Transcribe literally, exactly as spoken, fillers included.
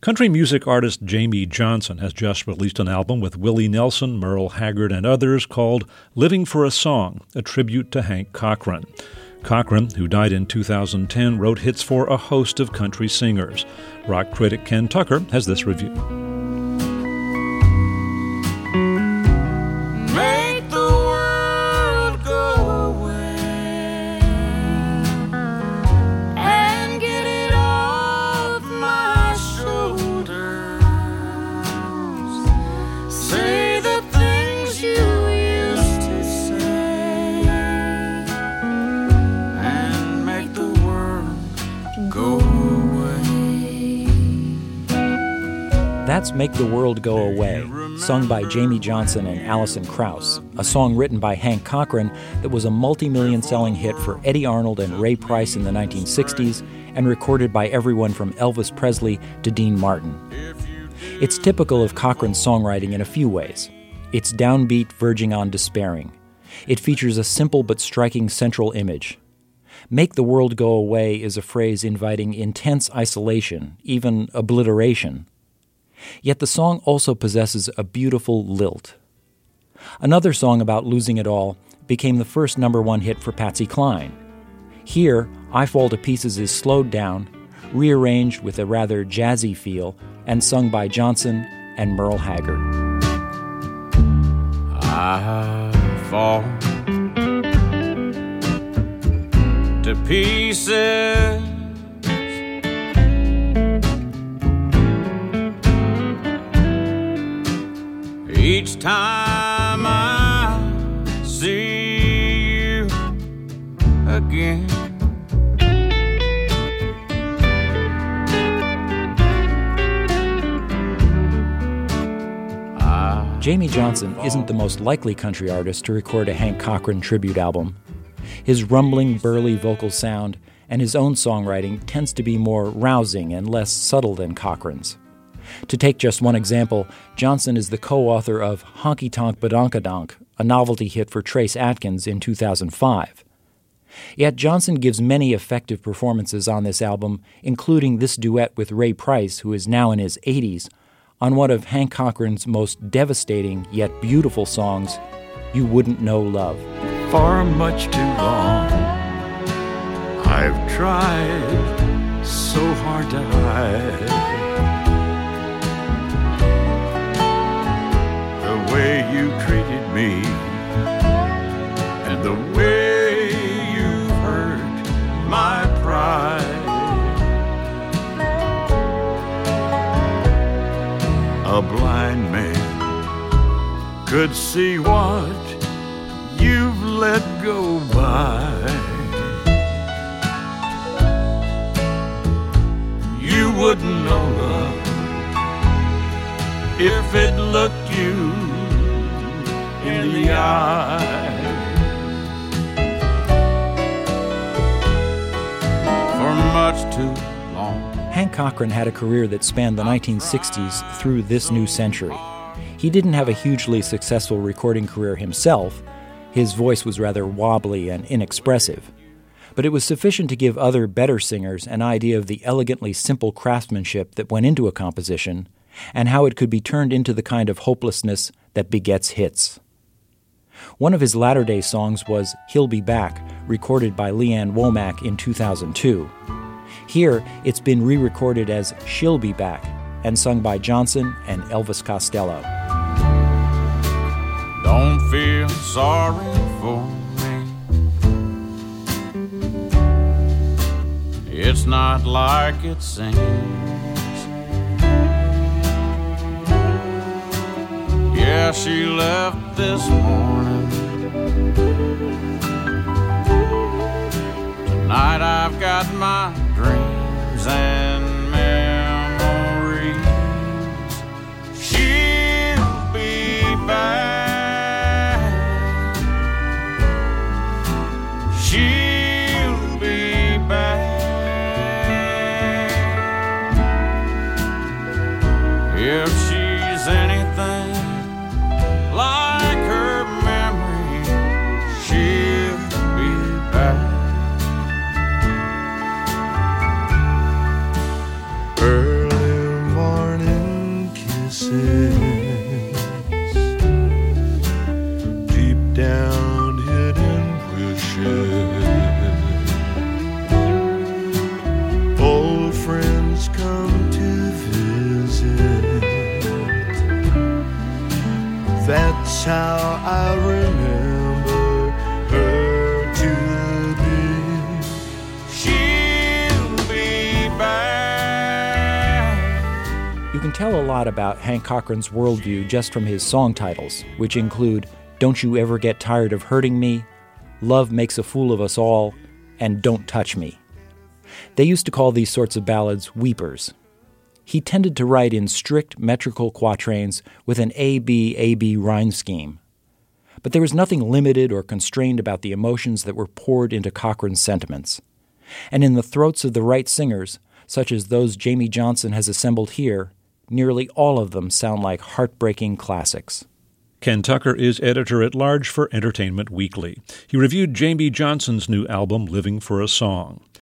Country music artist Jamey Johnson has just released an album with Willie Nelson, Merle Haggard, and others called Living for a Song, a tribute to Hank Cochran. Cochran, who died in two thousand ten, wrote hits for a host of country singers. Rock critic Ken Tucker has this review. Make the world go away and get it off my shoulders. Say the things you used to say and make the world go away. That's Make the World Go Away, sung by Jamey Johnson and Alison Krauss, a song written by Hank Cochran that was a multi-million selling hit for Eddie Arnold and Ray Price in the nineteen sixties and recorded by everyone from Elvis Presley to Dean Martin. It's typical of Cochran's songwriting in a few ways. It's downbeat, verging on despairing. It features a simple but striking central image. Make the world go away is a phrase inviting intense isolation, even obliteration. Yet the song also possesses a beautiful lilt. Another song about losing it all became the first number one hit for Patsy Cline. Here, I Fall to Pieces is slowed down, rearranged with a rather jazzy feel, and sung by Johnson and Merle Haggard. I fall to pieces each time I see you again. Jamey Johnson isn't the most likely country artist to record a Hank Cochran tribute album. His rumbling, burly vocal sound and his own songwriting tends to be more rousing and less subtle than Cochran's. To take just one example, Johnson is the co-author of Honky Tonk Badonkadonk, a novelty hit for Trace Atkins in two thousand five. Yet Johnson gives many effective performances on this album, including this duet with Ray Price, who is now in his eighties, on one of Hank Cochran's most devastating yet beautiful songs, You Wouldn't Know Love. For much too long, I've tried so hard to hide the way you treated me and the way you've hurt my pride. A blind man could see what you've let go by. You wouldn't know love if it looked you in the eye. For much too long. Hank Cochran had a career that spanned the nineteen sixties through this new century. He didn't have a hugely successful recording career himself. His voice was rather wobbly and inexpressive. But it was sufficient to give other better singers an idea of the elegantly simple craftsmanship that went into a composition and how it could be turned into the kind of hopelessness that begets hits. One of his latter-day songs was He'll Be Back, recorded by Leanne Womack in two thousand two. Here, it's been re-recorded as She'll Be Back and sung by Johnson and Elvis Costello. Don't feel sorry for me. It's not like it seems. Yeah, she left this morning. Tonight I've got my dreams and memories. She'll be back. She'll be back. If she's anything like her memory, she'll be back. Early morning faces, deep down hidden wishes. Old friends come to visit. That's how I remember her to be. She'll be back. You can tell a lot about Hank Cochran's worldview just from his song titles, which include Don't You Ever Get Tired of Hurting Me, Love Makes a Fool of Us All, and Don't Touch Me. They used to call these sorts of ballads weepers. He tended to write in strict metrical quatrains with an A B A B rhyme scheme. But there was nothing limited or constrained about the emotions that were poured into Cochran's sentiments. And in the throats of the right singers, such as those Jamey Johnson has assembled here, nearly all of them sound like heartbreaking classics. Ken Tucker is editor-at-large for Entertainment Weekly. He reviewed Jamey Johnson's new album, Living for a Song.